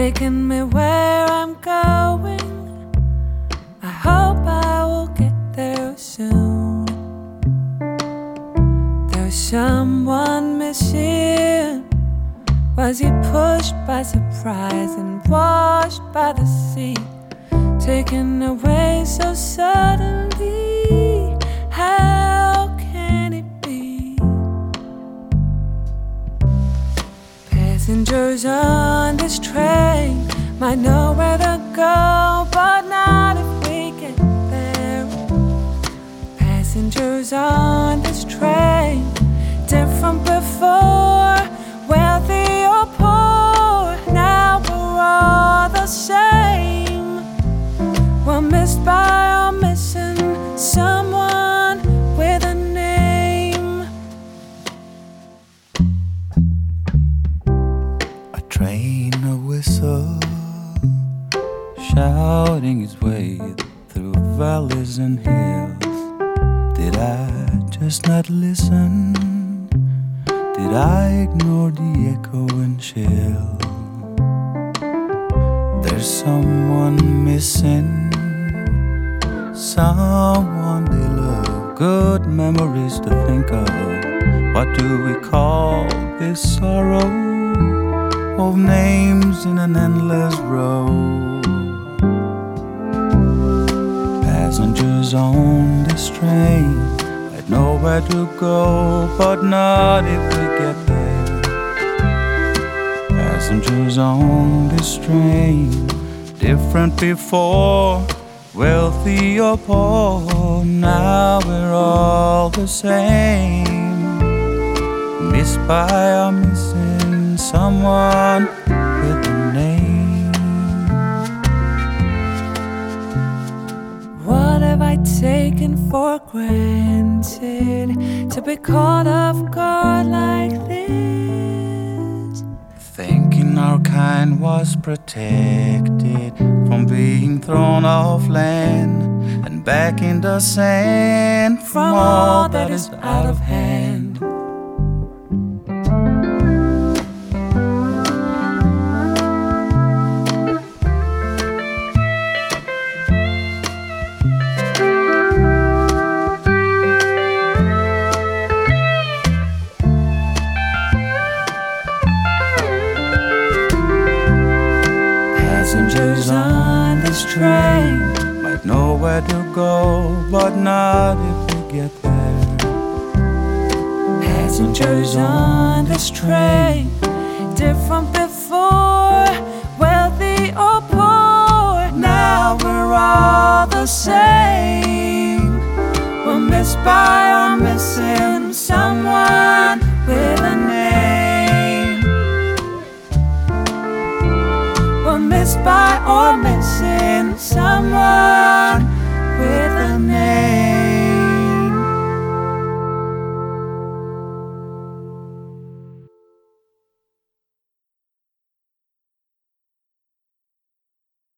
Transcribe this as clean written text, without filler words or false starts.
taking me where I'm going. I hope I will get there soon. There's someone missing. Was he pushed by surprise and washed by the sea? Taken away so suddenly, how can it be? Passengers on this train might know where to go, but not if we get there. Passengers on this train, different before, wealthy or poor, now we're all the same. We're missed by or missing someone with a name. A train, a whistle, shouting its way through valleys and hills. Did I just not listen? Did I ignore the echo and chill? There's someone missing, someone they love, good memories to think of. What do we call this sorrow of names in an endless row? Passengers on this train might know where to go, but not if we get there. Passengers on this train, different before, wealthy or poor, now we're all the same. Missed by or missing someone with a name. What have I taken for granted to be caught off guard like this? Thinking our kind was protected from being thrown off land and back in the sand from all that is out of hand. Passengers on this train Might know where to go, but not if we get there. Passengers on this train, different before, wealthy or poor, now we're all the same. We're missed by or missing someone with a name. We're missed by or missing someone